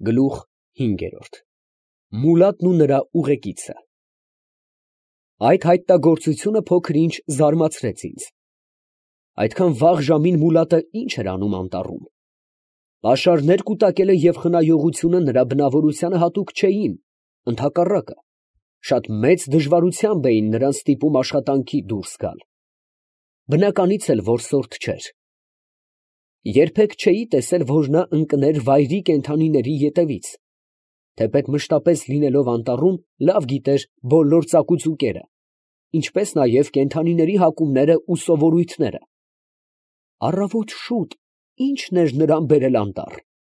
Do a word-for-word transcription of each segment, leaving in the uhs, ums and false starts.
Գլուխ հինգերորդ Մուլատն ու նրա ուղեկիցը Այդ հայտնագործությունը փոքր-ինչ զարմացրեց ինձ։ Այդքան վաղ ժամին Մուլատը ի՞նչ էր անում անտառում։ Պաշարներ կուտակելը և խնայողությունը նրա բնավորությանը հատուկ չէին, ընդհակառակը, շատ մեծ դժվարությամբ էին նրան ստիպում աշխատանքի դուրս գալ։ Բնականից էլ, որ սորթ չէր։ Երբեք չէի տեսել, որ նա ընկներ վայրի կենդանիների ետևից, թեպետ մշտապես լինելով անտառում, լավ գիտեր բոլոր ծակուծուկերը, ինչպես նաև կենդանիների հակումները ու սովորույթները։ Առավոտ շուտ ի՞նչն էր նրան բերել անտառ։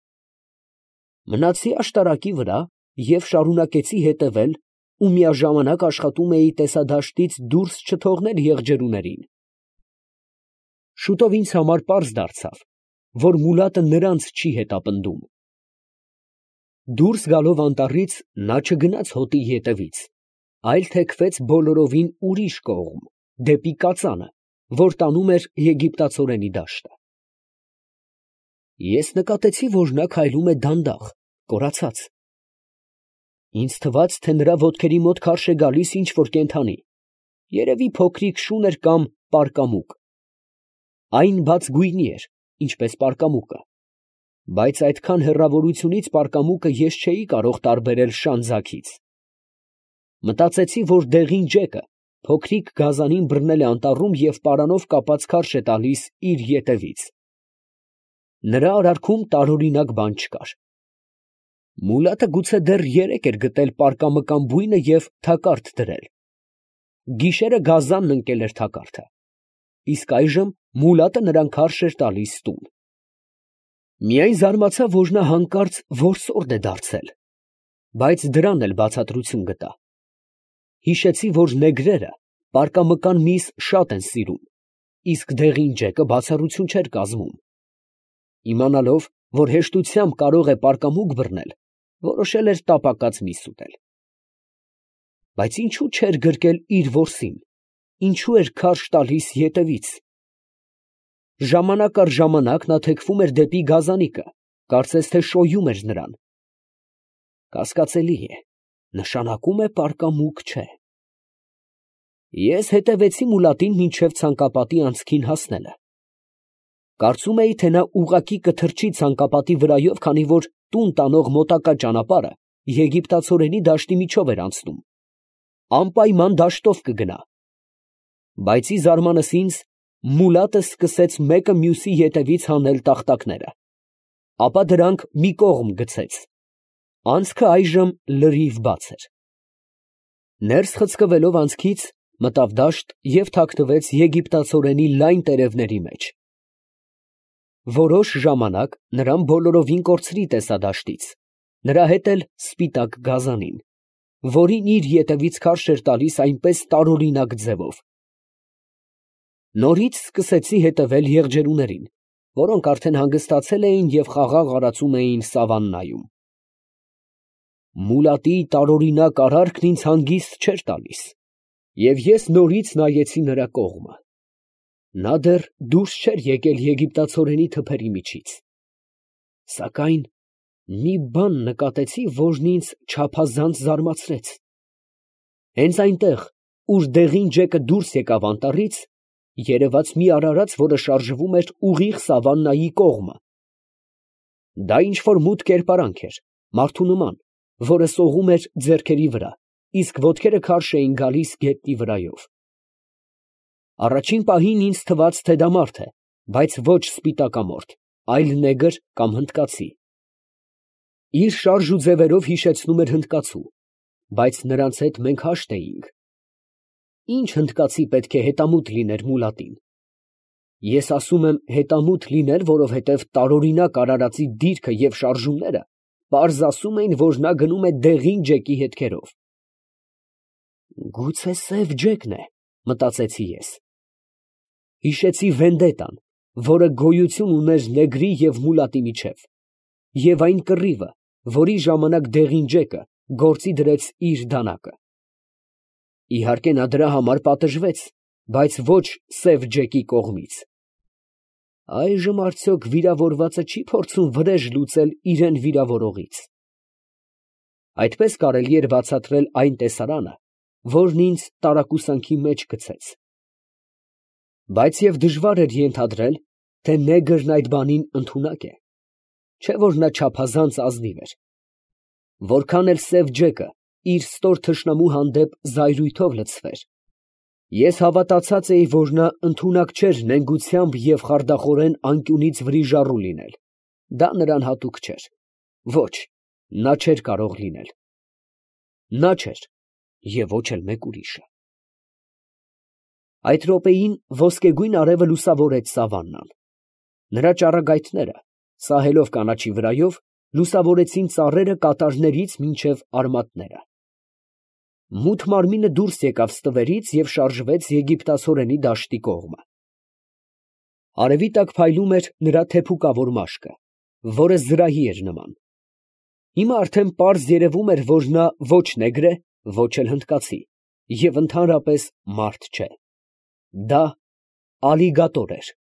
Մնացի աշտարակի վրա և շարունակեցի հետևել ու միաժամանակ աշխատում էի տեսադաշտից դուրս չթողնել եղջերուներին։ Շուտով ինձ համար պարզ դարձավ, որ Մուլատը նրանց չի հետապնդում։ Դուրս գալով անտառից, նա չգնաց հոտի ետևից, այլ թեքվեց բոլորովին ուրիշ կողմ, դեպի կածանը, որ տանում էր եգիպտացորենի դաշտը։ Ես նկատեցի, որ նա քայլում է դանդաղ, կորացած։ Ինձ թվաց, թե նրա ոտքերի մոտ քարշ է գալիս ինչ֊որ կենդանի, երևի փոքրիկ շուն էր կամ պարկամուկ։ Այն բաց գույնի էր, ինչպես պարկամուկը, բայց այդքան հեռավորությունից պարկամուկը ես չէի կարող տարբերել շանձակից։ Մտածեցի, որ դեղին ջեկը փոքրիկ գազանին բռնել է անտառում և պարանով կապած քարշ է տալիս իր ետևից։ Նրա արարքում տարօրինակ բան չկար։ Մուլատը գուցե դեռ երեկ էր գտել պարկամկան բույնը և թակարդ դրել։ Գիշերը գազանն ընկել էր թակարդը, իսկ այժմ Մուլատը նրան քարշ էր տալիս տուն։ Միայն զարմացա, որ նա հանկարծ որսորդ է դարձել, բայց դրան էլ բացատրություն գտա։ Հիշեցի, որ նեգրերը պարկամկան միս շատ են սիրում, իսկ դեղին ջեկը բացառություն չէր կազմում։ Իմանալով, որ հեշտությամբ կարող է պարկամուկ բռնել, որոշել էր տապակած միս ուտել։ Բայց ինչո՞ւ չէր գրկել իր որսին, ինչո՞ւ էր քարշ տալիս ետևից։ Ժամանակ առ ժամանակ նա թեքվում էր դեպի գազանիկը, կարծես թե շոյում էր նրան։ Կասկածելի է, նշանակում է պարկամուկ չէ։ Ես հետևեցի Մուլատին մինչև ցանկապատի անցքին հասնելը։ Կարծում էի, թե նա ուղղակի կթռչի ցանկապատի վրայով, քանի որ տուն տանող մոտակա ճանապարհը եգիպտացորենի դաշտի միջով էր անցնում։ Անպայման դաշտով կգնա։ Բայց ի զարմանս ինձ, Մուլատը սկսեց մեկը մյուսի ետևից հանել տախտակները, ապա դրանք մի կողմ գցեց։ Անցքը այժմ լրիվ բաց էր։ Ներս խցկվելով անցքից, մտավ դաշտ և թաքնվեց եգիպտացորենի լայն տերևների մեջ։ Որոշ ժամանակ նրան բոլորովին կորցրի տեսադաշտից, նրա հետ էլ սպիտակ գազանին, որին իր ետևից քարշ էր տալիս այնպես տարօրինակ ձևով։ Նորից սկսեցի հետևել եղջերուներին, որոնք արդեն հանգստացել էին և խաղաղ արածում էին սավաննայում։ Մուլատի տարօրինակ արարքն ինձ հանգիստ չէր տալիս, և ես նորից նայեցի նրա կողմը։ Նա դեռ դուրս չէր եկել եգիպտացորենի թփերի միջից։ Սակայն մի բան նկատեցի, որն ինձ չափազանց զարմացրեց։ Հենց այնտեղ, ուր դեղին ջեկը դուրս եկավ անտառից, երևաց մի արարած, որը շարժվում էր ուղիղ սավաննայի կողմը։ Դա ինչ֊որ մութ կերպարանք էր, մարդու նման, որը սողում էր ձեռքերի վրա, իսկ ոտքերը քարշ էին գալիս գետնի վրայով։ Առաջին պահին ինձ թվաց, թե դա մարդ է, բայց ոչ սպիտակամորթ, այլ նեգր կամ հնդկացի։ Իր շարժ ու ձևերով հիշեցնում էր հնդկացու, բայց նրանց հետ մենք հաշտ էինք։ Ինչ հնդկացի պետք է հետամուտ լիներ Մուլատին։ Ես ասում եմ հետամուտ լիներ, որովհետև տարօրինակ արարածի դիրքը և շարժումները պարզ ասում էին, որ նա գնում է դեղին ջեկի հետքերով։ Գուցե սև ջեկն է, մտածեցի ես։ Հիշեցի վենդետան, որը գոյություն ուներ նեգրի և Մուլատի միջև, և այն կռիվը, որի ժամանակ դեղին ջեկը գործի դրեց իր դանակը։ Իհարկե նա դրա համար պատժվեց, բայց ոչ սև ջեկի կողմից։ Այժմ արդյոք վիրավորվածը չի փորձում վրեժ լուծել իրան վիրավորողից։ Այդպես կարելի էր բացատրել այն տեսարանը, որն ինձ տարակուսանքի մեջ գցեց։ Բայց և դժվար էր ենթադրել, թե նեգրն այդ բանին ընդունակ է, չէ՞ որ նա չափազանց ազնիվ էր։ Որքան էլ սև ջեկը իր ստոր թշնամու հանդեպ զայրույթով լցվեր, ես հավատացած էի, որ նա ընդունակ չէր նենգությամբ և խարդախորեն անկյունից վրիժառու լինել, դա նրան հատուկ չէր, ոչ, նա չէր կարող լինել։ Նա չէր և ոչ էլ մեկ ուրիշը։ Այդ րոպեին ոսկեգույն արևը լուսավորեց սավաննան. նրա ճառագայթները, սահելով կանաչի վրայով, լուսավորեցին ծառերը կատարներից մինչև արմատները։ Մութ մարմինը դուրս եկավ ստվերից և շարժվեց եգիպտացորենի դաշտի կողմը։ Արևի տակ փայլում էր նրա թեփուկավոր մաշկը, որը զրահի էր նման։ Հիմա արդեն պարզ երևում էր, որ նա ոչ նեգր է, ոչ էլ հնդկացի և ընդհանրապես մարդ չէ։ Դա ալիգատոր էր։